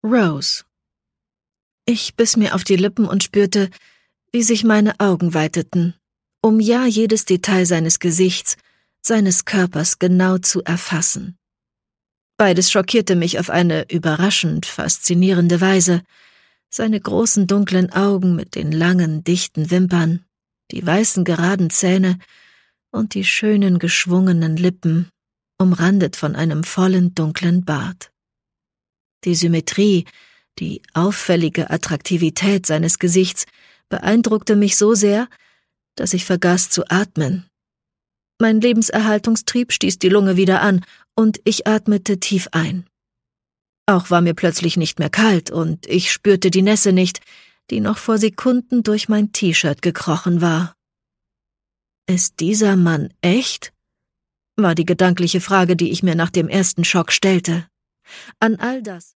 Rose. Ich biss mir auf die Lippen und spürte, wie sich meine Augen weiteten, um ja jedes Detail seines Gesichts, seines Körpers genau zu erfassen. Beides schockierte mich auf eine überraschend faszinierende Weise. Seine großen dunklen Augen mit den langen, dichten Wimpern, die weißen geraden Zähne und die schönen geschwungenen Lippen, umrandet von einem vollen dunklen Bart. Die Symmetrie, die auffällige Attraktivität seines Gesichts beeindruckte mich so sehr, dass ich vergaß zu atmen. Mein Lebenserhaltungstrieb stieß die Lunge wieder an und ich atmete tief ein. Auch war mir plötzlich nicht mehr kalt und ich spürte die Nässe nicht, die noch vor Sekunden durch mein T-Shirt gekrochen war. Ist dieser Mann echt? War die gedankliche Frage, die ich mir nach dem ersten Schock stellte. An all das